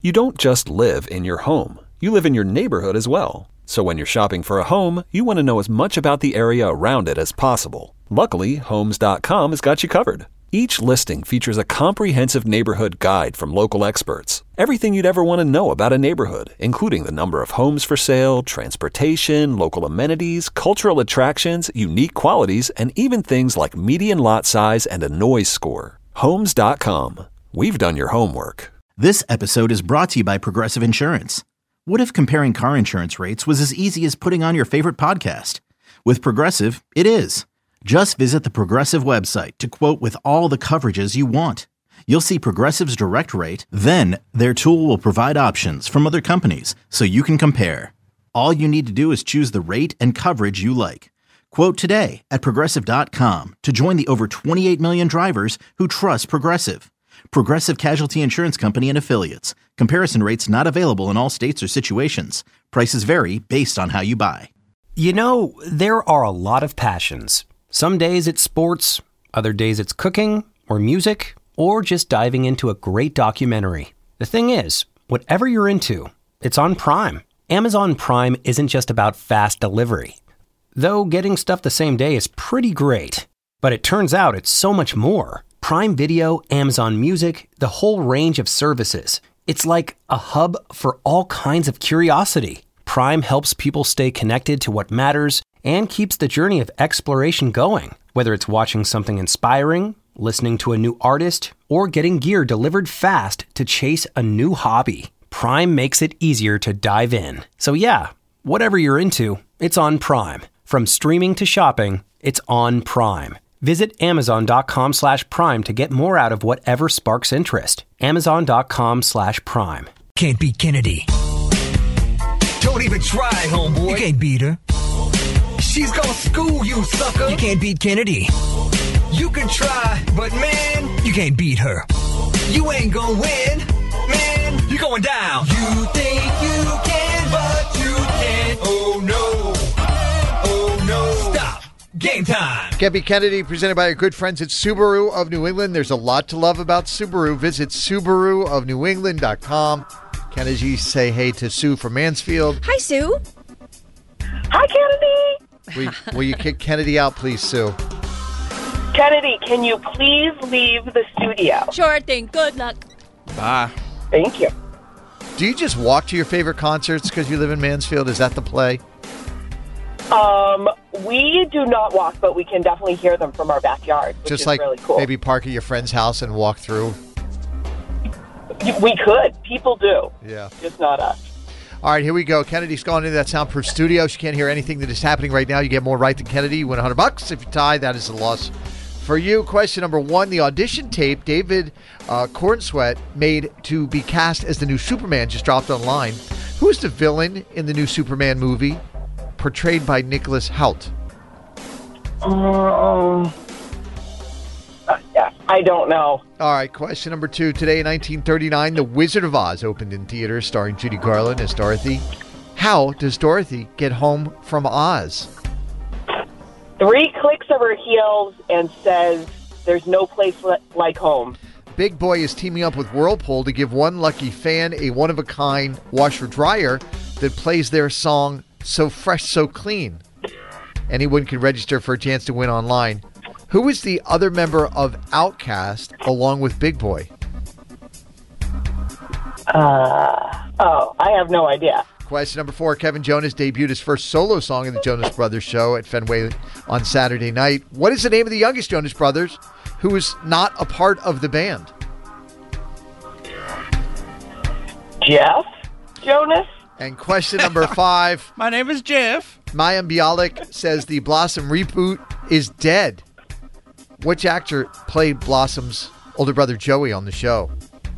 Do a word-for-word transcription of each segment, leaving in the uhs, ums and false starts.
You don't just live in your home. You live in your neighborhood as well. So when you're shopping for a home, you want to know as much about the area around it as possible. Luckily, Homes dot com has got you covered. Each listing features a comprehensive neighborhood guide from local experts. Everything you'd ever want to know about a neighborhood, including the number of homes for sale, transportation, local amenities, cultural attractions, unique qualities, and even things like median lot size and a noise score. Homes dot com. We've done your homework. This episode is brought to you by Progressive Insurance. What if comparing car insurance rates was as easy as putting on your favorite podcast? With Progressive, it is. Just visit the Progressive website to quote with all the coverages you want. You'll see Progressive's direct rate, then their tool will provide options from other companies so you can compare. All you need to do is choose the rate and coverage you like. Quote today at Progressive dot com to join the over twenty-eight million drivers who trust Progressive. Progressive Casualty Insurance Company and Affiliates. Comparison rates not available in all states or situations. Prices vary based on how you buy. You know, there are a lot of passions. Some days it's sports, other days it's cooking or music, or just diving into a great documentary. The thing is, whatever you're into, it's on Prime. Amazon Prime isn't just about fast delivery. Though getting stuff the same day is pretty great. But it turns out it's so much more. Prime Video, Amazon Music, the whole range of services. It's like a hub for all kinds of curiosity. Prime helps people stay connected to what matters and keeps the journey of exploration going. Whether it's watching something inspiring, listening to a new artist, or getting gear delivered fast to chase a new hobby, Prime makes it easier to dive in. So yeah, whatever you're into, it's on Prime. From streaming to shopping, it's on Prime. Visit Amazon.com slash Prime to get more out of whatever sparks interest. Amazon.com slash Prime. Can't beat Kennedy. Don't even try, homeboy. You can't beat her. She's gonna school you, sucker. You can't beat Kennedy. You can try, but man, you can't beat her. You ain't gonna win, man. You're going down. You think you can, but you can't. Oh no. Oh no. Stop. Game time. Can't Beat Kennedy, presented by our good friends at Subaru of New England. There's a lot to love about Subaru. Visit Subaru of New England dot com. Kennedy, say hey to Sue from Mansfield. Hi, Sue. Hi, Kennedy. Will, will you kick Kennedy out, please, Sue? Kennedy, can you please leave the studio? Sure thing. Good luck. Bye. Thank you. Do you just walk to your favorite concerts because you live in Mansfield? Is that the play? Um, we do not walk, but we can definitely hear them from our backyard, which just is like really cool. Maybe park at your friend's house and walk through? We could. People do. Yeah. Just not us. All right, here we go. Kennedy's gone into that soundproof studio. She can't hear anything that is happening right now. You get more right than Kennedy. You win one hundred bucks. If you tie, that is a loss for you. Question number one. The audition tape David uh, Cornsweet made to be cast as the new Superman just dropped online. Who is the villain in the new Superman movie portrayed by Nicholas Hoult? Um, uh, yeah, I don't know. All right, question number two. Today in nineteen thirty-nine, The Wizard of Oz opened in theaters, starring Judy Garland as Dorothy. How does Dorothy get home from Oz? Three clicks of her heels and says, "There's no place li- like home." Big Boy is teaming up with Whirlpool to give one lucky fan a one-of-a-kind washer-dryer that plays their song So Fresh, So Clean. Anyone can register for a chance to win online. Who is the other member of Outkast along with Big Boy? Uh, oh, I have no idea. Question number four. Kevin Jonas debuted his first solo song in the Jonas Brothers show at Fenway on Saturday night. What is the name of the youngest Jonas Brothers who is not a part of the band? Jeff Jonas? And question number five. My name is Jeff. Mayim Bialik says the Blossom reboot is dead. Which actor played Blossom's older brother Joey on the show?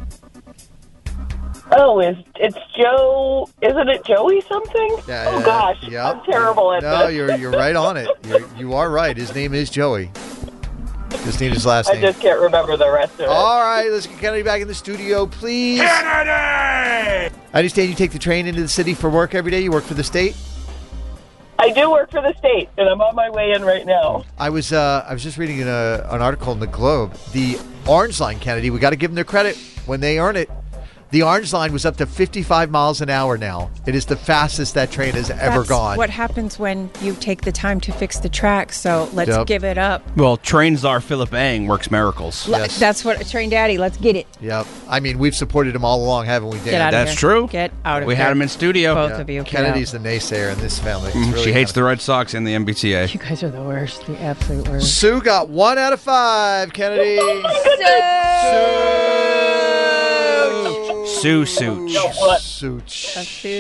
Oh, it's, it's Joe. Isn't it Joey something? Yeah, oh, yeah, gosh. Yep. I'm terrible at no, this. you're, you're right on it. You're, you are right. His name is Joey. Just need his last I name. just can't remember the rest of it. All right, let's get Kennedy back in the studio, please. Kennedy! I understand you take the train into the city for work every day. You work for the state? I do work for the state, and I'm on my way in right now. I was uh, I was just reading in a, an article in the Globe. The Orange Line, Kennedy, we got to give them their credit when they earn it. The Orange Line was up to fifty-five miles an hour now. It is the fastest that train has ever That's gone. what happens when you take the time to fix the track, so let's Yep. give it up. Well, train czar Philip Ang works miracles. L- Yes. That's what, Train Daddy, let's get it. Yep. I mean, we've supported him all along, haven't we, Dan? Get out of That's here. true. Get out of We here. had him in studio. Both Yeah. of you. Get Kennedy's out. the naysayer in this family. It's Mhm, really she hates kinda- the Red Sox and the M B T A. You guys are the worst. The absolute worst. Sue got one out of five, Kennedy. Sue Such. know what? Such.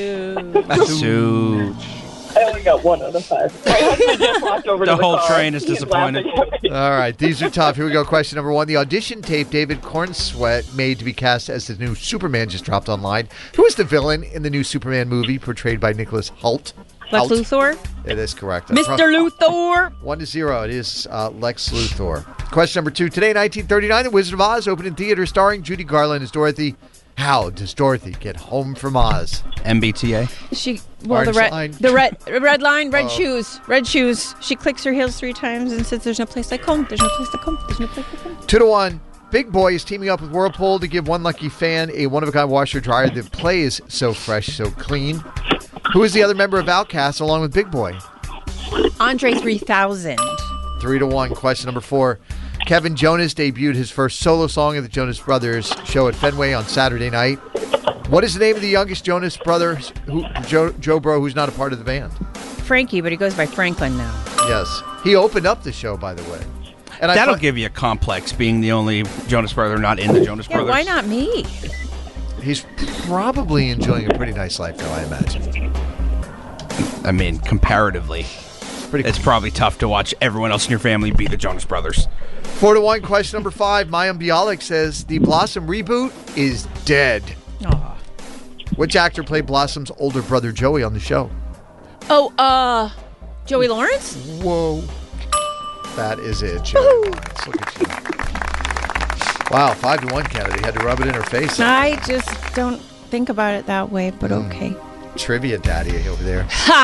Sue. I only got one out of five. My husband just walked over The to the whole car. train is He's disappointed. laughing at me. All right, these are tough. Here we go. Question number one. The audition tape David Cornsweet made to be cast as the new Superman just dropped online. Who is the villain in the new Superman movie portrayed by Nicholas Hoult? Lex Hoult. Luthor? It is correct. Mister Luthor? One to zero. It is uh, Lex Luthor. Question number two. Today, nineteen thirty-nine, The Wizard of Oz opened in theaters starring Judy Garland as Dorothy. How does Dorothy get home from Oz? M B T A. She well the Orange red line. the red red line, red Oh. shoes, red shoes. She clicks her heels three times and says, "There's no place like home. There's no place like home. There's no place like home." Two to one. Big Boy is teaming up with Whirlpool to give one lucky fan a one-of-a-kind washer dryer that plays so fresh, so clean. Who is the other member of Outkast along with Big Boy? Andre three thousand. Three to one. Question number four. Kevin Jonas debuted his first solo song at the Jonas Brothers show at Fenway on Saturday night. What is the name of the youngest Jonas brother, who, Joe, Joe Bro, who's not a part of the band? Frankie, but he goes by Franklin now. Yes. He opened up the show, by the way. And I That'll thought- give you a complex being the only Jonas brother not in the Jonas Yeah, Brothers. why not me? He's probably enjoying a pretty nice life, though, I imagine. I mean, comparatively, Pretty it's probably tough to watch everyone else in your family be the Jonas Brothers. Four to one. Question number five. Mayim Bialik says the Blossom reboot is dead. Aw. Which actor played Blossom's older brother Joey on the show? Oh, uh, Joey Lawrence? Whoa. That is it, Joey Lawrence. Look at you. Wow, five to one, Kennedy. Had to rub it in her face. I just don't think about it that way, but Mm. okay. Trivia daddy over there.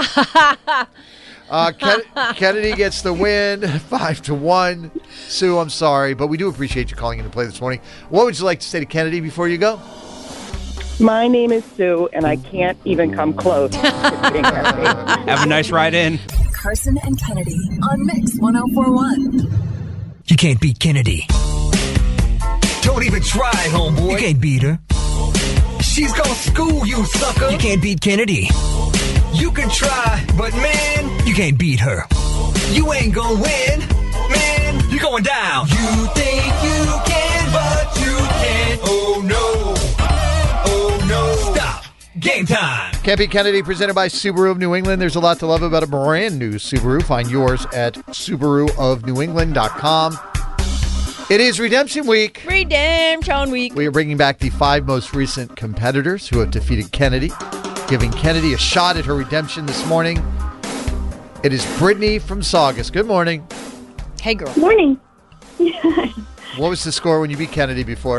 uh, Ken- Kennedy gets the win, five to one. Sue, I'm sorry, but we do appreciate you calling in to play this morning. What would you like to say to Kennedy before you go? My name is Sue, and I can't even come close to being happy. Have a nice ride in. Carson and Kennedy on Mix one oh four one. You can't beat Kennedy. Don't even try, homeboy. You can't beat her. She's gonna school you, sucker. You can't beat Kennedy. You can try, but man, You can't beat her. you ain't gonna win. Man, you're going down. You think you can, but you can't. Oh no. Oh no. Stop. Game time. Can't Beat Kennedy, presented by Subaru of New England. There's a lot to love about a brand new Subaru. Find yours at Subaru of New England dot com. It is Redemption Week. Redemption Week. We are bringing back the five most recent competitors who have defeated Kennedy, giving Kennedy a shot at her redemption this morning. It is Brittany from Saugus. Good morning. Hey, girl. Morning. What was the score when you beat Kennedy before?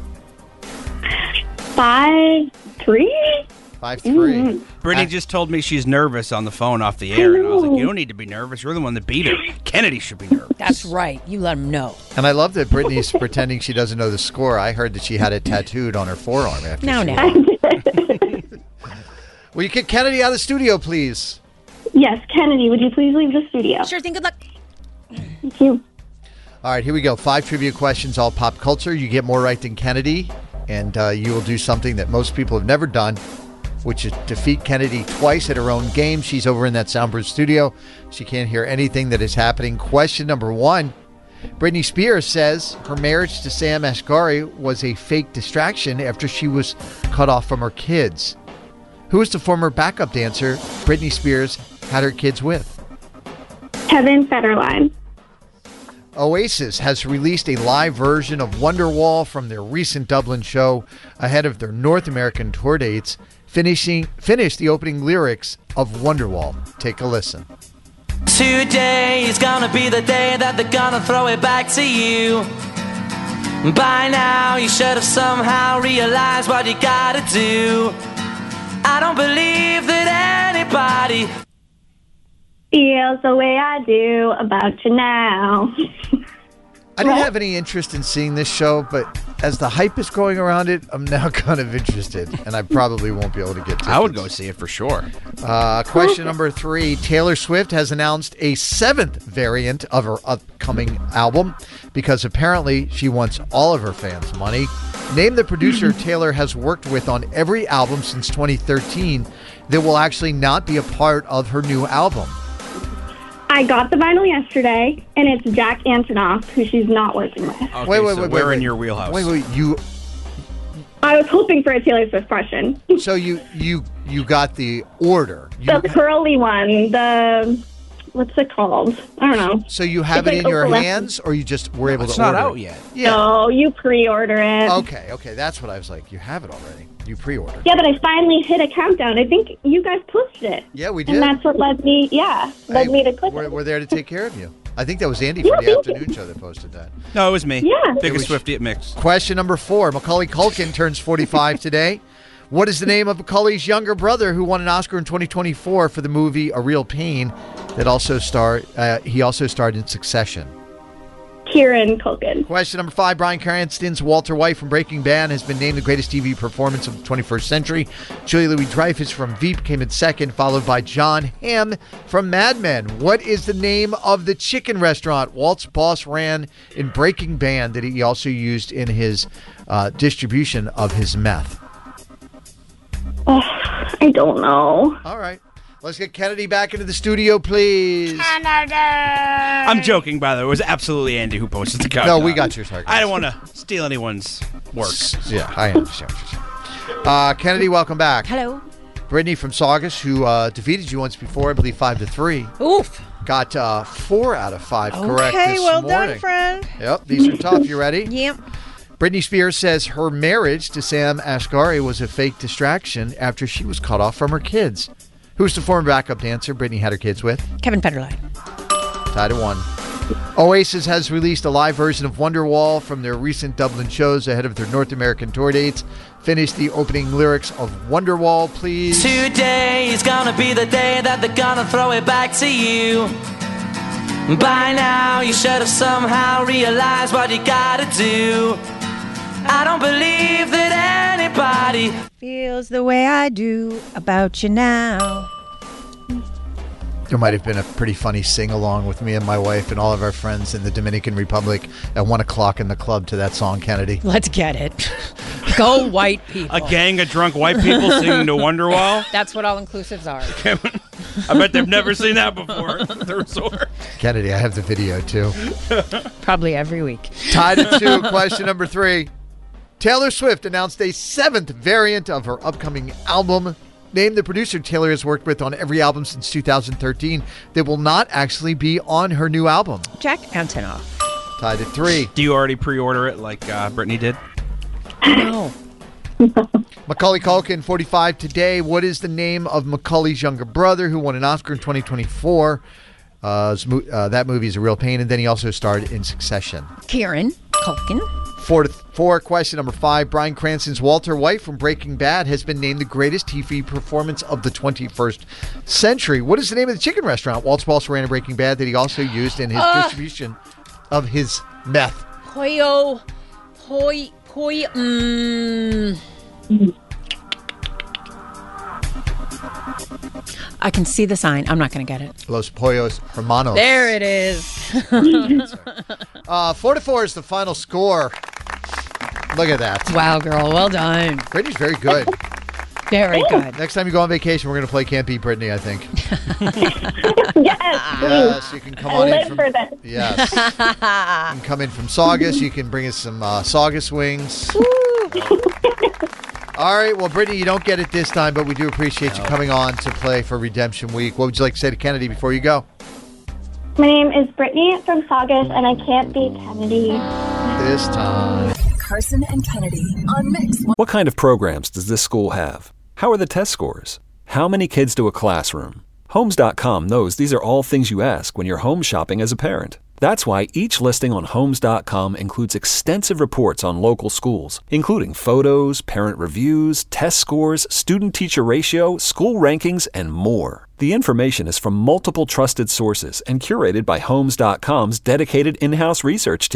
Five, three? five three. Mm. Brittany just told me she's nervous on the phone off the air, and I was like, you don't need to be nervous. You're the one that beat her. Kennedy should be nervous. That's right. You let him know. And I love that Brittany's pretending she doesn't know the score. I heard that she had it tattooed on her forearm after Now, she now. won. Will you kick Kennedy out of the studio, please? Yes, Kennedy, would you please leave the studio? Sure thing. Good luck. Thank you. All right, here we go. Five trivia questions, all pop culture. You get more right than Kennedy, and uh, you will do something that most people have never done, which is defeat Kennedy twice at her own game. She's over in that soundproof studio. She can't hear anything that is happening. Question number one. Britney Spears says her marriage to Sam Asghari was a fake distraction after she was cut off from her kids. Who is the former backup dancer Britney Spears had her kids with? Kevin Federline. Oasis has released a live version of Wonderwall from their recent Dublin show ahead of their North American tour dates. Finishing finish the opening lyrics of Wonderwall. Take a listen. Today is gonna be the day that they're gonna throw it back to you. By now you should have somehow realized what you gotta do. I don't believe that anybody Feels the way I do about you now. I didn't have any interest in seeing this show, but as the hype is going around it, I'm now kind of interested, and I probably won't be able to get tickets. I would go see it for sure. Uh, question number three. Taylor Swift has announced a seventh variant of her upcoming album because apparently she wants all of her fans' money. Name the producer Taylor has worked with on every album since twenty thirteen that will actually not be a part of her new album. I got the vinyl yesterday, and it's Jack Antonoff, who she's not working with. Okay, wait, wait, so wait, we're wait, in wait. your wheelhouse. Wait, wait, you... I was hoping for a Taylor Swift question. So you you you got the order. You, The curly one, the... What's it called? I don't know. so you have It's it like in your Oprah. hands, or you just were able It's to not order out it? yet. Yeah. No, you pre-order it. Okay, okay, that's what I was like. You have it already. You pre-ordered. Yeah, but I finally hit a countdown. I think you guys posted it. Yeah, we did. And that's what led me, yeah, led Hey, me to click we're, it. we're there to take care of you. I think that was Andy Yeah, from the thank you. afternoon show that posted that. No, it was me. Yeah. It Biggest was- Swiftie at Mix. Question number four. Macaulay Culkin turns forty-five today. What is the name of Macaulay's younger brother who won an Oscar in twenty twenty-four for the movie A Real Pain that also starred, uh, he also starred in Succession? Kieran Culkin. Question number five. Bryan Cranston's Walter White from Breaking Bad has been named the greatest T V performance of the twenty-first century. Julia Louis-Dreyfus from Veep came in second, followed by John Hamm from Mad Men. What is the name of the chicken restaurant Walt's boss ran in Breaking Bad that he also used in his uh, distribution of his meth? Oh, I don't know. All right. Let's get Kennedy back into the studio, please. I'm joking, by the way. It was absolutely Andy who posted the countdown. No, we got your sarcasm. I don't want to steal anyone's work. Yeah, I understand what you're saying. Uh, Kennedy, welcome back. Hello. Brittany from Saugus, who uh, defeated you once before, I believe five to three. Oof. Got uh, four out of five correct Okay, this well morning. done, friend. Yep, these are tough. You ready? Yep. Britney Spears says her marriage to Sam Asghari was a fake distraction after she was cut off from her kids. Who's the former backup dancer Britney had her kids with? Kevin Federline. Tied at one. Oasis has released a live version of Wonderwall from their recent Dublin shows ahead of their North American tour dates. Finish the opening lyrics of Wonderwall, please. Today is gonna be the day that they're gonna throw it back to you. By now, you should have somehow realized what you gotta do. I don't believe that anybody Feels the way I do about you now. There might have been a pretty funny sing-along with me and my wife and all of our friends in the Dominican Republic at one o'clock in the club to that song, Kennedy. Let's get it. Go white people. A gang of drunk white people singing to Wonderwall. That's what all-inclusives are. I bet they've never seen that before at the resort. Kennedy, I have the video, too. Probably every week. Tied at two. Question number three. Taylor Swift announced a seventh variant of her upcoming album. Name the producer Taylor has worked with on every album since two thousand thirteen that will not actually be on her new album. Jack Antonoff. Tied at three. Do you already pre-order it like uh, Brittany did? No. Macaulay Culkin, forty-five today. What is the name of Macaulay's younger brother who won an Oscar in twenty twenty-four? Uh, uh, that movie is A Real Pain, and then he also starred in Succession. Kieran Culkin. Four, to four. Question number five. Bryan Cranston's Walter White from Breaking Bad has been named the greatest T V performance of the twenty-first century. What is the name of the chicken restaurant Walt's boss ran in Breaking Bad that he also used in his Uh. distribution of his meth? Hoyo. Hoy. Hoy. Mmm. I can see the sign. I'm not going to get it. Los Pollos Hermanos. There it is. uh, four to four is the final score. Look at that. Wow, girl. Well done. Brittany's very good. Very good. Next time you go on vacation, we're going to play Can't Beat Brittany, I think. Yes, please. Yes, you can come I on in live from... for this. Yes. You can come in from Saugus. You can bring us some uh, Saugus wings. All right. Well, Brittany, you don't get it this time, but we do appreciate you coming on to play for Redemption Week. What would you like to say to Kennedy before you go? My name is Brittany from Saugus, and I can't beat Kennedy. This time. Carson and Kennedy on Mix. What kind of programs does this school have? How are the test scores? How many kids do a classroom? Homes dot com knows these are all things you ask when you're home shopping as a parent. That's why each listing on Homes dot com includes extensive reports on local schools, including photos, parent reviews, test scores, student-teacher ratio, school rankings, and more. The information is from multiple trusted sources and curated by Homes dot com's dedicated in-house research team.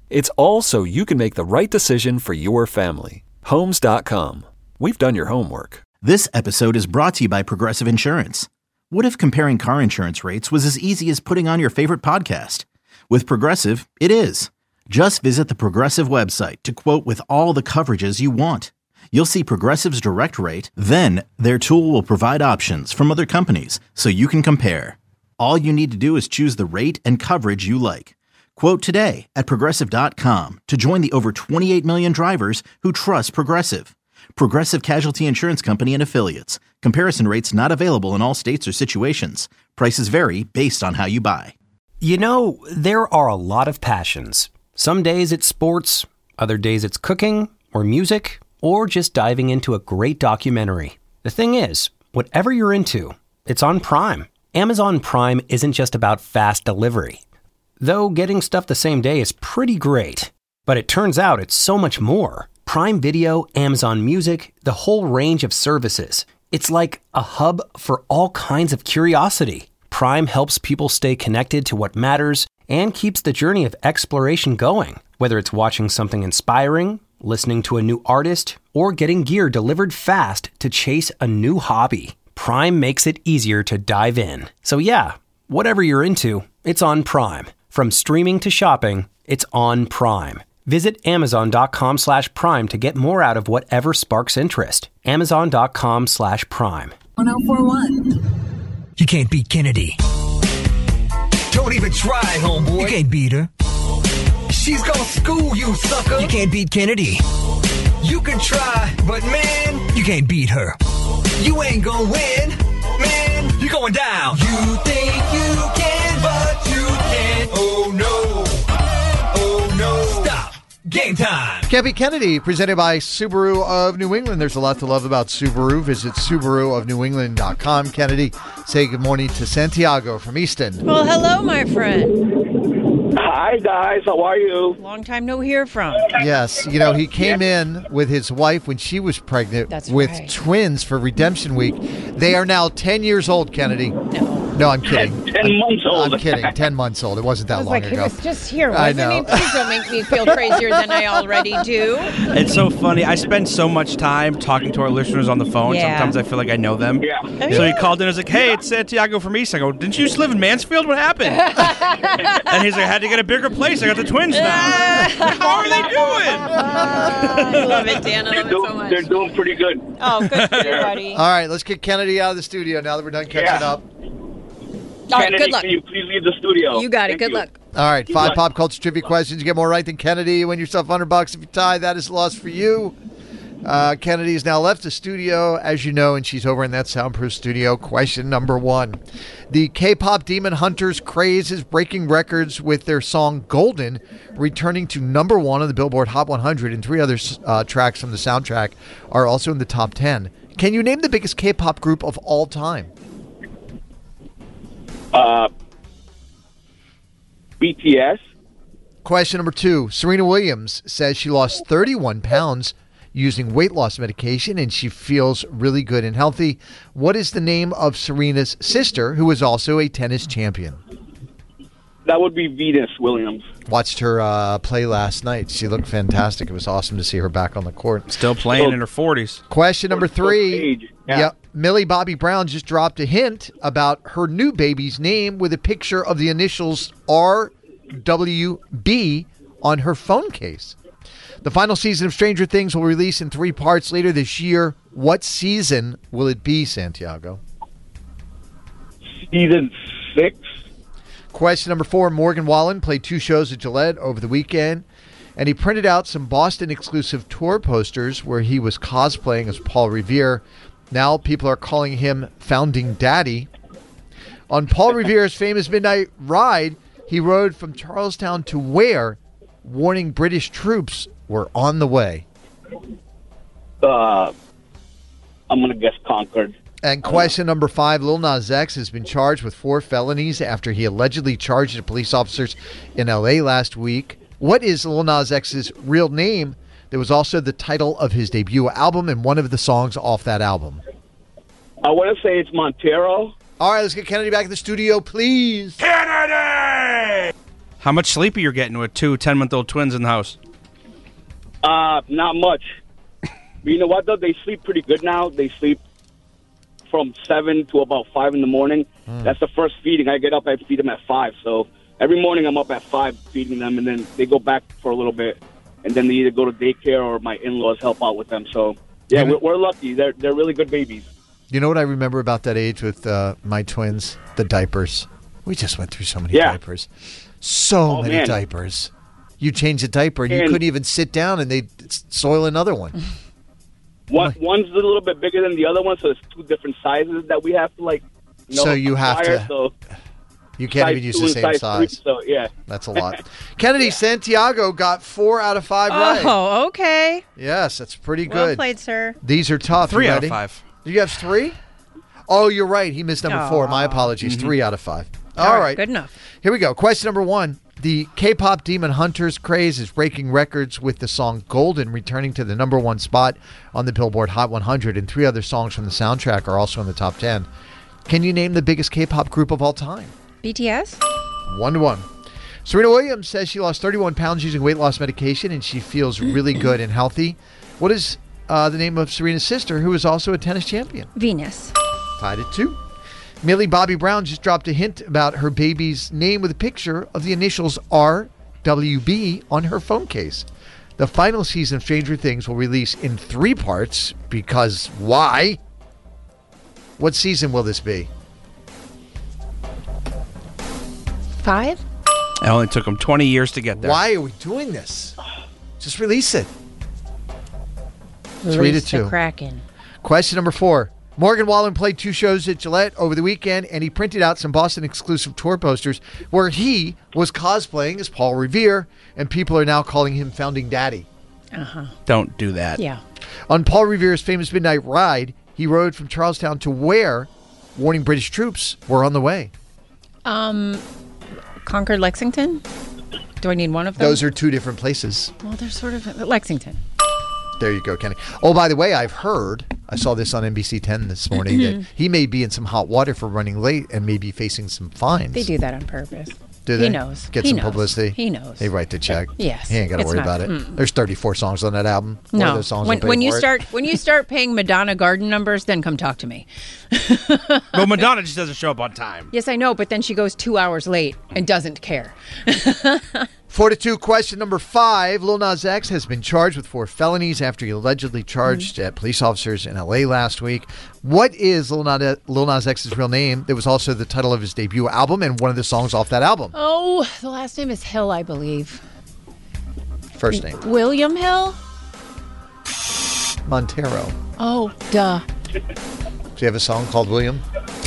It's all so you can make the right decision for your family. Homes dot com. We've done your homework. This episode is brought to you by Progressive Insurance. What if comparing car insurance rates was as easy as putting on your favorite podcast? With Progressive, it is. Just visit the Progressive website to quote with all the coverages you want. You'll see Progressive's direct rate, then their tool will provide options from other companies so you can compare. All you need to do is choose the rate and coverage you like. Quote today at Progressive dot com to join the over twenty-eight million drivers who trust Progressive. Progressive Casualty Insurance Company and Affiliates. Comparison rates not available in all states or situations. Prices vary based on how you buy. You know, there are a lot of passions. Some days it's sports, other days it's cooking or music, or just diving into a great documentary. The thing is, whatever you're into, it's on Prime. Amazon Prime isn't just about fast delivery. Though getting stuff the same day is pretty great. But it turns out it's so much more. Prime Video, Amazon Music, the whole range of services. It's like a hub for all kinds of curiosity. Prime helps people stay connected to what matters and keeps the journey of exploration going. Whether it's watching something inspiring, listening to a new artist, or getting gear delivered fast to chase a new hobby, Prime makes it easier to dive in. So yeah, whatever you're into, it's on Prime. From streaming to shopping, it's on Prime. Visit Amazon.com slash Prime to get more out of whatever sparks interest. Amazon.com slash Prime. one oh four one. You can't beat Kennedy. Don't even try, homeboy. You can't beat her. She's gonna school you, sucker. You can't beat Kennedy. You can try, but man, You can't beat her. you ain't gonna win. Man, you're going down. You think you can, but you can't. Oh no. Oh no. Stop. Game time. Can't Beat Kennedy, presented by Subaru of New England. There's a lot to love about Subaru. Visit Subaru of New England dot com. Kennedy, say good morning to Santiago from Easton. Well, hello, my friend. Hi, guys. How are you? Long time no hear from. Yes, you know, he came in with his wife when she was pregnant That's with right. twins for Redemption Week. They are now ten years old, Kennedy. No. No, I'm kidding. ten I'm, months old. I'm kidding. ten months old. It wasn't that I was long like, ago. he was just here, I wasn't he? know. Please don't make me feel crazier than I already do. It's so funny. I spend so much time talking to our listeners on the phone. Yeah. Sometimes I feel like I know them. Yeah. So he called in and was like, hey, it's Santiago from East. I go, didn't you used to live in Mansfield? What happened? And he's like, I had to get a bigger place. I got the twins now. How are they doing? I love it, Dan. I They're, love it doing, so much. they're doing pretty good. Oh, good for you, buddy. All right, let's get Kennedy out of the studio now that we're done catching Yeah. up. All right, Kennedy, good luck. can you please leave the studio? You got it. Thank Good you. luck. All right, Good five luck. pop culture trivia questions. You get more right than Kennedy. You win yourself one hundred bucks. If you tie, that is a loss for you. Uh, Kennedy has now left the studio, as you know, and she's over in that soundproof studio. Question number one. The K-pop Demon Hunters craze is breaking records with their song Golden, returning to number one on the Billboard Hot one hundred, and three other uh, tracks from the soundtrack are also in the top ten. Can you name the biggest K-pop group of all time? Uh, B T S. Question number two. Serena Williams says she lost thirty-one pounds using weight loss medication and she feels really good and healthy. What is the name of Serena's sister, who is also a tennis champion? That would be Venus Williams. Watched her uh, play last night. She looked fantastic. It was awesome to see her back on the court. Still playing in her forties. Question number three. Age. Yeah. Yep. Millie Bobby Brown just dropped a hint about her new baby's name with a picture of the initials R W B on her phone case. The final season of Stranger Things will release in three parts later this year. What season will it be, Santiago? Season six. Question number four. Morgan Wallen played two shows at Gillette over the weekend, and he printed out some Boston-exclusive tour posters where he was cosplaying as Paul Revere. Now people are calling him Founding Daddy. On Paul Revere's famous Midnight Ride, he rode from Charlestown to where, warning British troops were on the way. Uh, I'm going to guess Concord. And question number five, Lil Nas X has been charged with four felonies after he allegedly charged the police officers in L A last week. What is Lil Nas X's real name? There was also the title of his debut album and one of the songs off that album. I want to say it's Montero. All right, let's get Kennedy back in the studio, please. Kennedy! How much sleep are you getting with two ten-month-old twins in the house? Uh, not much. But you know what, though? They sleep pretty good now. They sleep from seven to about five in the morning. Mm. That's the first feeding. I get up, I feed them at five. So every morning I'm up at five feeding them, and then they go back for a little bit, and then they either go to daycare or my in-laws help out with them. So, yeah, we're, we're lucky. They're, they're really good babies. You know what I remember about that age with uh, my twins? The diapers. We just went through so many Yeah. diapers. So Oh, many man. diapers. You change a diaper and you And- couldn't even sit down and they'd soil another one. One, one's a little bit bigger than the other one, so it's two different sizes that we have to, like, you know, So you have acquire, to- So You can't size even use two the and same size size. three, so, yeah. That's a lot. Kennedy Santiago got four out of five right. Oh, okay. Yes, that's pretty good. Well played, sir. These are tough. Three You out of ready? five. You have three? Oh, you're right. He missed number four. My apologies. Mhm. Three out of five. All All right, right. good enough. Here we go. Question number one. The K-pop Demon Hunters craze is breaking records with the song Golden returning to the number one spot on the Billboard Hot one hundred, and three other songs from the soundtrack are also in the top ten. Can you name the biggest K-pop group of all time? B T S? One to one. Serena Williams says she lost thirty-one pounds using weight loss medication and she feels really good and healthy. What is uh, the name of Serena's sister, who is also a tennis champion? Venus. Tied at two. Millie Bobby Brown just dropped a hint about her baby's name with a picture of the initials R W B on her phone case. The final season of Stranger Things will release in three parts because why? What season will this be? Five? It only took them twenty years to get there. Why are we doing this? Just release it. Three to Release the two. Kraken. Question number four. Morgan Wallen played two shows at Gillette over the weekend, and he printed out some Boston exclusive tour posters where he was cosplaying as Paul Revere, and people are now calling him Founding Daddy. Uh-huh. Don't do that. Yeah. On Paul Revere's famous Midnight Ride, he rode from Charlestown to where, warning British troops were on the way. Um, Concord, Lexington? Do I need one of them? Those are two different places. Well, they're sort of Lexington. There you go, Kenny. Oh, by the way, I've heard, I saw this on N B C ten this morning, that he may be in some hot water for running late and may be facing some fines. They do that on purpose. Do they? He knows. Get He some knows. publicity. He knows. They write the check. Yes. He ain't got to It's worry not- about it. mm. There's thirty-four songs on that album. One of No. those songs When, will pay when you for it. start when you start paying Madonna garden numbers, then come talk to me. Well, Madonna just doesn't show up on time. Yes, I know, but then she goes two hours late and doesn't care. Four to two. Question number five. Lil Nas X has been charged with four felonies after he allegedly charged Mm-hmm. at police officers in L A last week. What is Lil Nas, Lil Nas X's real name? That was also the title of his debut album and one of the songs off that album. Oh, the last name is Hill, I believe. First name. William Hill? Montero. Oh, duh. Do you have a song called William?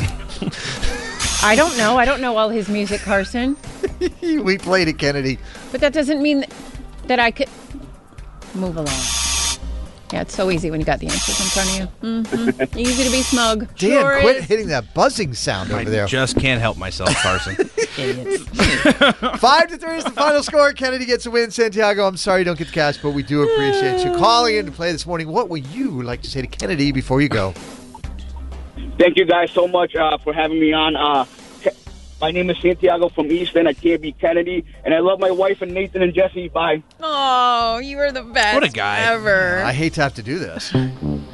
I don't know. I don't know all his music, Carson. We played it, Kennedy. But that doesn't mean that I could move along. Yeah, it's so easy when you got the answers in front of you. Mm-hmm. Easy to be smug. Dan, Sure quit is. hitting that buzzing sound over I there. just can't help myself, Carson. Five to three is the final score. Kennedy gets a win. Santiago, I'm sorry you don't get the cash, but we do appreciate you calling in to play this morning. What would you like to say to Kennedy before you go? Thank you guys so much uh, for having me on. Uh, my name is Santiago from Easton. I can't be Kennedy. And I love my wife and Nathan and Jesse. Bye. Oh, you are the best What a guy. ever. I hate to have to do this. Still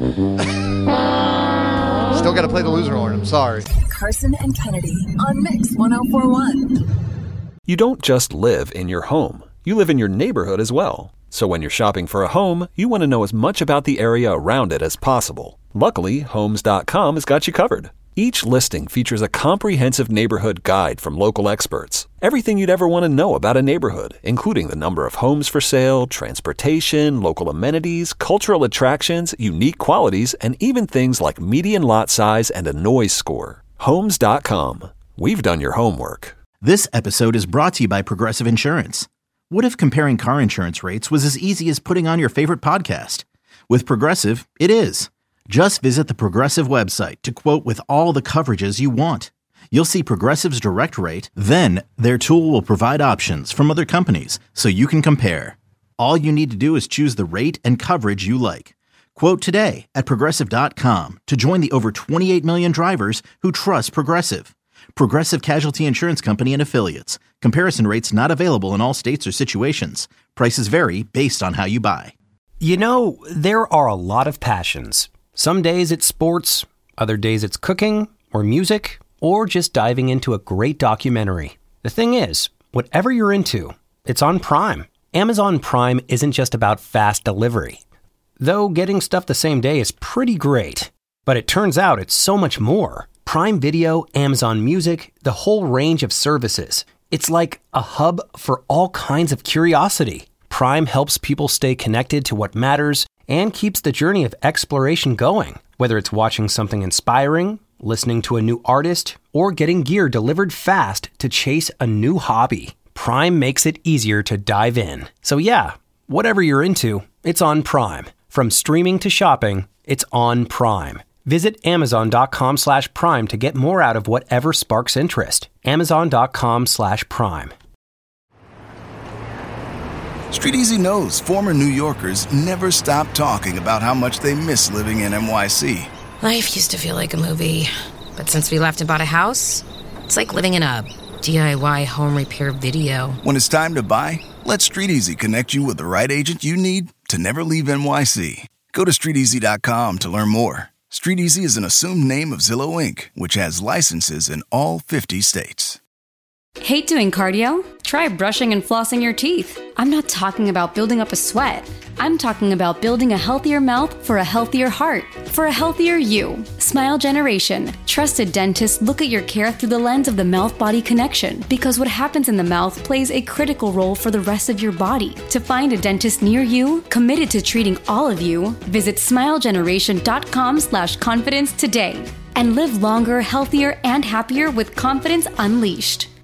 got to play the loser horn. I'm sorry. Carson and Kennedy on Mix one oh four one. You don't just live in your home. You live in your neighborhood as well. So when you're shopping for a home, you want to know as much about the area around it as possible. Luckily, Homes dot com has got you covered. Each listing features a comprehensive neighborhood guide from local experts. Everything you'd ever want to know about a neighborhood, including the number of homes for sale, transportation, local amenities, cultural attractions, unique qualities, and even things like median lot size and a noise score. Homes dot com. We've done your homework. This episode is brought to you by Progressive Insurance. What if comparing car insurance rates was as easy as putting on your favorite podcast? With Progressive, it is. Just visit the Progressive website to quote with all the coverages you want. You'll see Progressive's direct rate, then their tool will provide options from other companies so you can compare. All you need to do is choose the rate and coverage you like. Quote today at Progressive dot com to join the over twenty-eight million drivers who trust Progressive. Progressive Casualty Insurance Company and Affiliates. Comparison rates not available in all states or situations. Prices vary based on how you buy. You know, there are a lot of passions. Some days it's sports, other days it's cooking or music, or just diving into a great documentary. The thing is, whatever you're into, it's on Prime. Amazon Prime isn't just about fast delivery. Though getting stuff the same day is pretty great. But it turns out it's so much more. Prime Video, Amazon Music, the whole range of services. It's like a hub for all kinds of curiosity. Prime helps people stay connected to what matters and keeps the journey of exploration going. Whether it's watching something inspiring, listening to a new artist, or getting gear delivered fast to chase a new hobby, Prime makes it easier to dive in. So yeah, whatever you're into, it's on Prime. From streaming to shopping, it's on Prime. Visit amazon.com slash prime to get more out of whatever sparks interest. Amazon.com slash prime. StreetEasy knows former New Yorkers never stop talking about how much they miss living in N Y C. Life used to feel like a movie, but since we left and bought a house, it's like living in a D I Y home repair video. When it's time to buy, let StreetEasy connect you with the right agent you need to never leave N Y C. Go to street easy dot com to learn more. StreetEasy is an assumed name of Zillow Incorporated, which has licenses in all fifty states. Hate doing cardio? Try brushing and flossing your teeth. I'm not talking about building up a sweat. I'm talking about building a healthier mouth for a healthier heart, for a healthier you. Smile Generation. Trusted dentists look at your care through the lens of the mouth-body connection, because what happens in the mouth plays a critical role for the rest of your body. To find a dentist near you, committed to treating all of you, visit smile generation dot com slash confidence today. And live longer, healthier, and happier with confidence unleashed.